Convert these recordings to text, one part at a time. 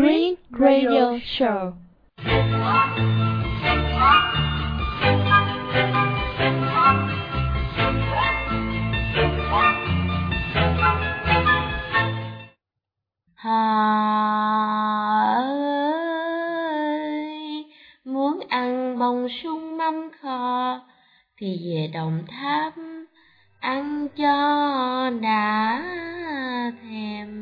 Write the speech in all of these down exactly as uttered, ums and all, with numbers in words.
Green Radio Show. Hà ơi, muốn ăn bông sung mắm kho thì về Đồng Tháp ăn cho đã thèm.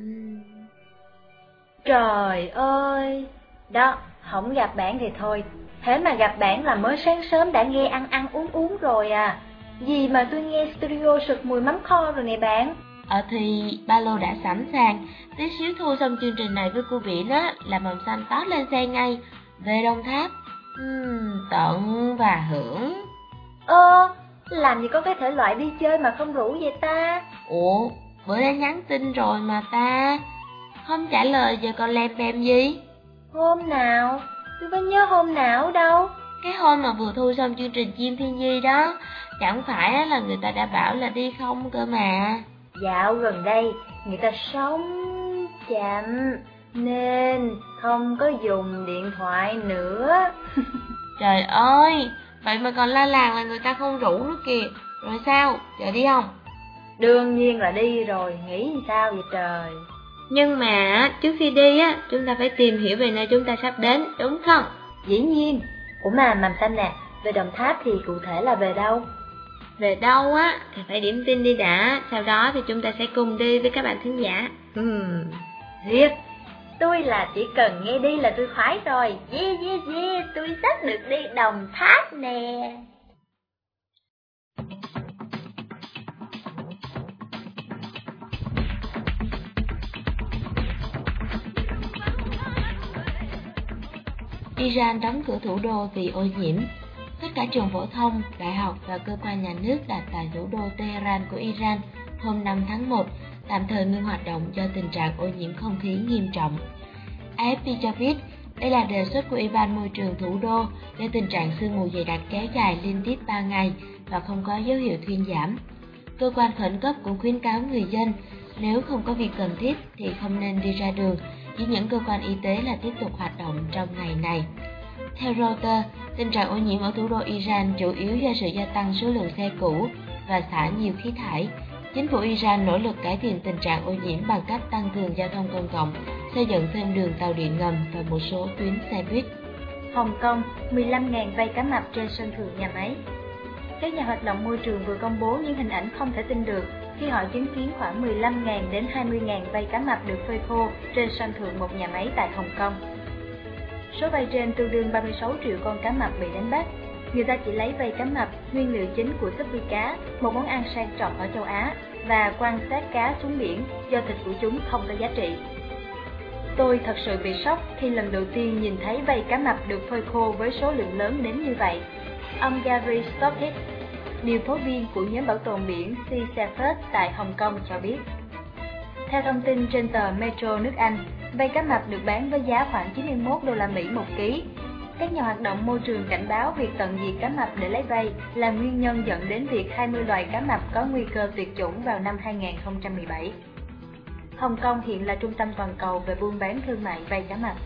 Trời ơi, đó, không gặp bạn thì thôi, thế mà gặp bạn là mới sáng sớm đã nghe ăn ăn uống uống rồi à. Gì mà tôi nghe studio sực mùi mắm kho rồi nè bạn. Ờ thì ba lô đã sẵn sàng, tí xíu thu xong chương trình này với cô Biển á là mầm xanh tót lên xe ngay, về Đồng Tháp, uhm, tận và hưởng. Ơ, làm gì có cái thể loại đi chơi mà không rủ vậy ta? Ủa, bữa đã nhắn tin rồi mà ta, không trả lời giờ còn lem bem gì? Hôm nào? Tôi có nhớ hôm nào đâu. Cái hôm mà vừa thu xong chương trình Chim Thiên Nhi đó, chẳng phải là người ta đã bảo là đi không cơ mà. Dạo gần đây, người ta sống chậm nên không có dùng điện thoại nữa. Trời ơi, vậy mà còn la làng là người ta không rủ nữa kìa. Rồi sao, giờ đi không? Đương nhiên là đi rồi, nghĩ sao vậy trời. Nhưng mà trước khi đi á, chúng ta phải tìm hiểu về nơi chúng ta sắp đến, đúng không? Dĩ nhiên. Ủa mà Mầm Xanh nè, về Đồng Tháp thì cụ thể là về đâu? Về đâu á, thì phải điểm tin đi đã. Sau đó thì chúng ta sẽ cùng đi với các bạn thính giả. Hmm, thiệt, tôi là chỉ cần nghe đi là tôi khoái rồi. Yeah yeah yeah, tôi sắp được đi Đồng Tháp nè. Iran đóng cửa thủ đô vì ô nhiễm. Tất cả trường phổ thông, đại học và cơ quan nhà nước đặt tại thủ đô Tehran của Iran hôm năm tháng một tạm thời ngưng hoạt động do tình trạng ô nhiễm không khí nghiêm trọng. a ép pê cho biết đây là đề xuất của Ủy ban Môi trường thủ đô để tình trạng sương mù dày đặc kéo dài liên tiếp ba ngày và không có dấu hiệu thuyên giảm. Cơ quan khẩn cấp cũng khuyến cáo người dân nếu không có việc cần thiết thì không nên đi ra đường, chỉ những cơ quan y tế là tiếp tục hoạt động trong ngày này. Theo Reuters, tình trạng ô nhiễm ở thủ đô Iran chủ yếu do sự gia tăng số lượng xe cũ và xả nhiều khí thải. Chính phủ Iran nỗ lực cải thiện tình trạng ô nhiễm bằng cách tăng cường giao thông công cộng, xây dựng thêm đường tàu điện ngầm và một số tuyến xe buýt. Hồng Kông, mười lăm nghìn vây cá mập trên sân thượng nhà máy. Các nhà hoạt động môi trường vừa công bố những hình ảnh không thể tin được khi họ chứng kiến khoảng mười lăm nghìn đến hai mươi nghìn vây cá mập được phơi khô trên sân thượng một nhà máy tại Hồng Kông. Số vây trên tương đương ba mươi sáu triệu con cá mập bị đánh bắt. Người ta chỉ lấy vây cá mập, nguyên liệu chính của súp vi cá, một món ăn sang trọng ở châu Á, và quan sát cá xuống biển do thịt của chúng không có giá trị. Tôi thật sự bị sốc khi lần đầu tiên nhìn thấy vây cá mập được phơi khô với số lượng lớn đến như vậy. Ông Gary Stockett, điều phối viên của nhóm bảo tồn biển Sea Shepherd tại Hồng Kông cho biết. Theo thông tin trên tờ Metro nước Anh, vây cá mập được bán với giá khoảng chín mươi mốt đô la Mỹ một ký. Các nhà hoạt động môi trường cảnh báo việc tận diệt cá mập để lấy vây là nguyên nhân dẫn đến việc hai mươi loài cá mập có nguy cơ tuyệt chủng vào năm hai nghìn không trăm mười bảy. Hồng Kông hiện là trung tâm toàn cầu về buôn bán thương mại vây cá mập.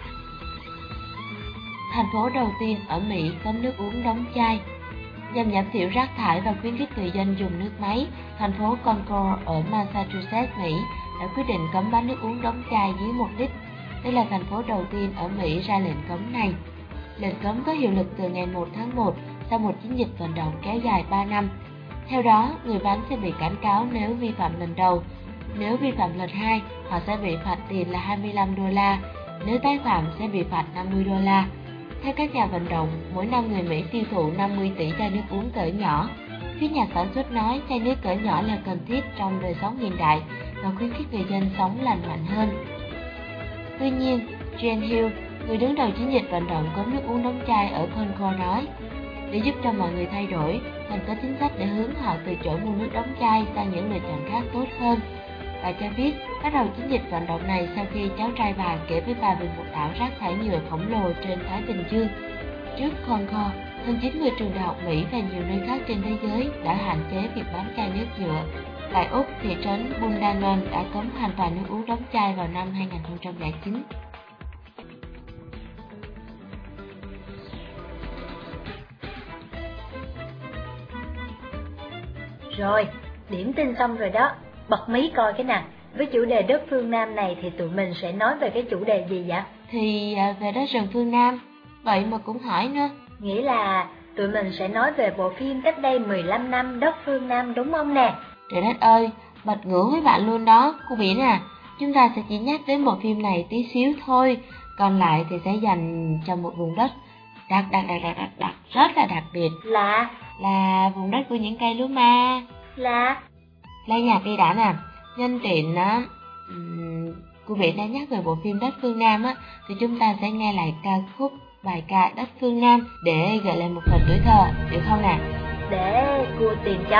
Thành phố đầu tiên ở Mỹ cấm nước uống đóng chai. Nhằm giảm thiểu rác thải và khuyến khích người dân dùng nước máy, thành phố Concord ở Massachusetts, Mỹ đã quyết định cấm bán nước uống đóng chai dưới một lít. Đây là thành phố đầu tiên ở Mỹ ra lệnh cấm này. Lệnh cấm có hiệu lực từ ngày một tháng một sau một chiến dịch vận động kéo dài ba năm. Theo đó, người bán sẽ bị cảnh cáo nếu vi phạm lần đầu. Nếu vi phạm lần hai, họ sẽ bị phạt tiền là hai mươi lăm đô la. Nếu tái phạm sẽ bị phạt năm mươi đô la. Theo các nhà vận động, mỗi năm người Mỹ tiêu thụ năm mươi tỷ chai nước uống cỡ nhỏ. Phía nhà sản xuất nói chai nước cỡ nhỏ là cần thiết trong đời sống hiện đại và khuyến khích người dân sống lành mạnh hơn. Tuy nhiên, Jane Hill, người đứng đầu chiến dịch vận động cấm nước uống đóng chai ở Concord nói, để giúp cho mọi người thay đổi, cần có chính sách để hướng họ từ chỗ mua nước đóng chai sang những lựa chọn khác tốt hơn. Bà cho biết bắt đầu chiến dịch vận động này sau khi cháu trai bà kể với bà về một đảo rác thải nhựa khổng lồ trên Thái Bình Dương. Trước Concord, hơn chín mươi trường đại học Mỹ và nhiều nơi khác trên thế giới đã hạn chế việc bán chai nước nhựa. Tại Úc, thị trấn Bundanon đã cấm hoàn toàn nước uống đóng chai vào năm hai nghìn không trăm lẻ chín. Rồi, điểm tin xong rồi đó. Bật mí coi cái nào. Với chủ đề đất phương Nam này thì tụi mình sẽ nói về cái chủ đề gì vậy? Thì à, về đất rừng phương Nam. Vậy mà cũng hỏi nữa. Nghĩa là tụi mình sẽ nói về bộ phim cách đây mười lăm năm Đất phương Nam đúng không nè? Trời đất ơi, bật ngửa với bạn luôn đó, cô Biển à. Chúng ta sẽ chỉ nhắc đến bộ phim này tí xíu thôi, còn lại thì sẽ dành cho một vùng đất đặc đặc đặc đặc đặc, đặc rất là đặc biệt. Là? Là vùng đất của những cây lúa ma. Là? Lấy nhạc đi đã nè. Nhân tiện á, um, cô Biển đã nhắc về bộ phim Đất phương Nam á, thì chúng ta sẽ nghe lại ca khúc bài ca Đất phương Nam để gợi lại một phần tuổi thơ, được không nè? Để cô tìm cho.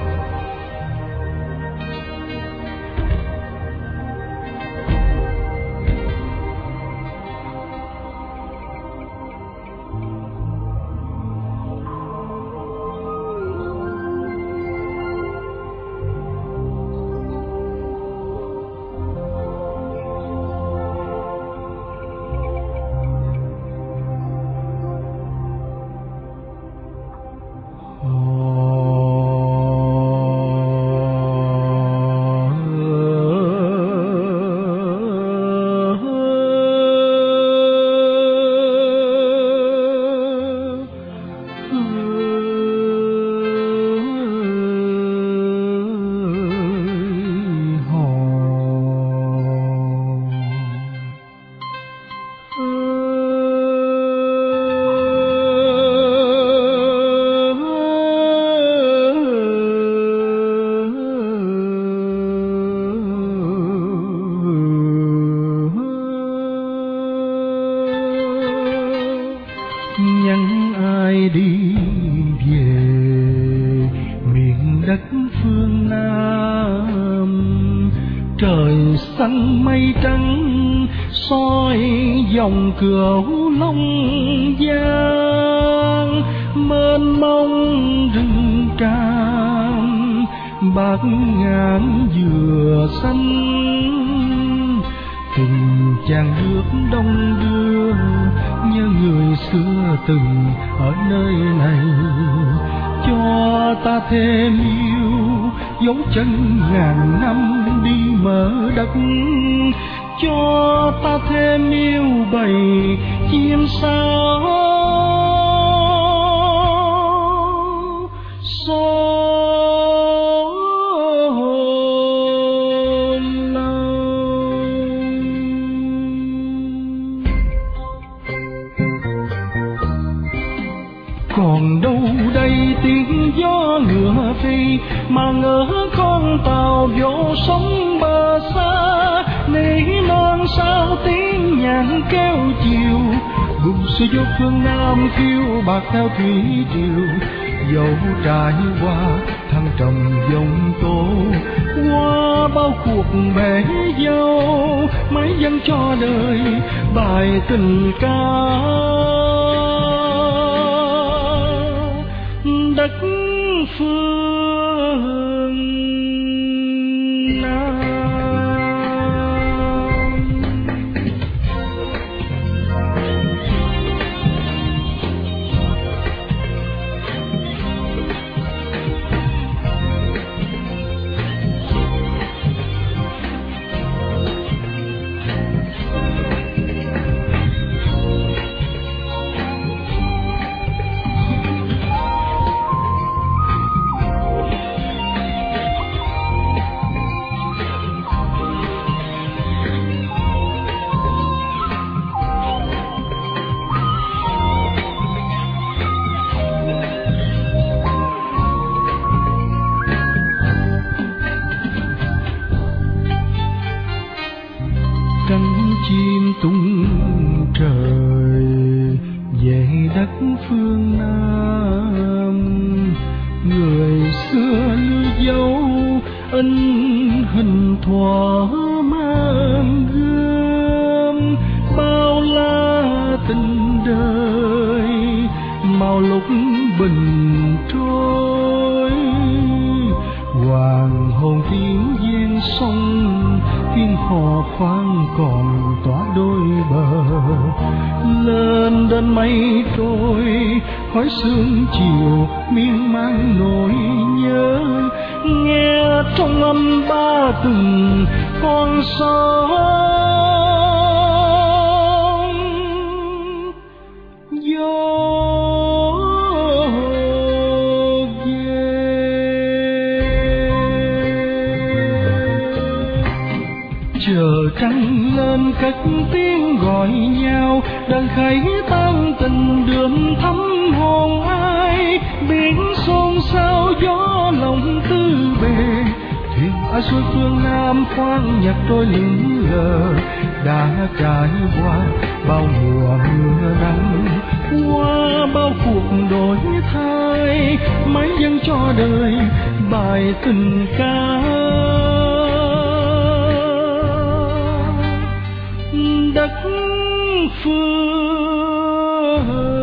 dòng Cửu Long Giang mênh mông rừng tràm bát ngàn dừa xanh, tình chàng nước đông đưa như người xưa từng ở nơi này, cho ta thêm yêu dấu chân ngàn năm đi mở đất, cho ta thêm yêu bầy chim sao số còn đâu đây tiếng gió ngựa phi mà ngỡ con tàu vỗ sóng bờ xa, nỉ non sao tiếng nhạc kêu chiều buồn xuôi vô phương Nam kêu bạc theo thủy triều, dẫu trải qua thăng trầm dòng tố qua bao cuộc bể dâu mãi dâng cho đời bài tình ca đất phương Nam. Cánh chim tung trời về đất phương Nam, người xưa lưu dấu in hình thuở mang gươm, bao la tình đời màu lúc bình trôi, hoàng hôn tiếng giang sông tiếng hò khoan còn tỏa đôi bờ, lên đến mây trôi khói sương chiều miên man nỗi nhớ, nghe trong âm ba từng con sóng gió chờ trăng lên cất tiếng gọi nhau, đàn khẩy tan tình đường thắm hồn ai, biển xôn xao gió lòng tư bề, thuyền ở xuôi phương Nam khoan nhặt trôi lững lờ, đã trải qua bao mùa mưa nắng, qua bao cuộc đổi thay, mãi dâng cho đời bài tình ca đất phương.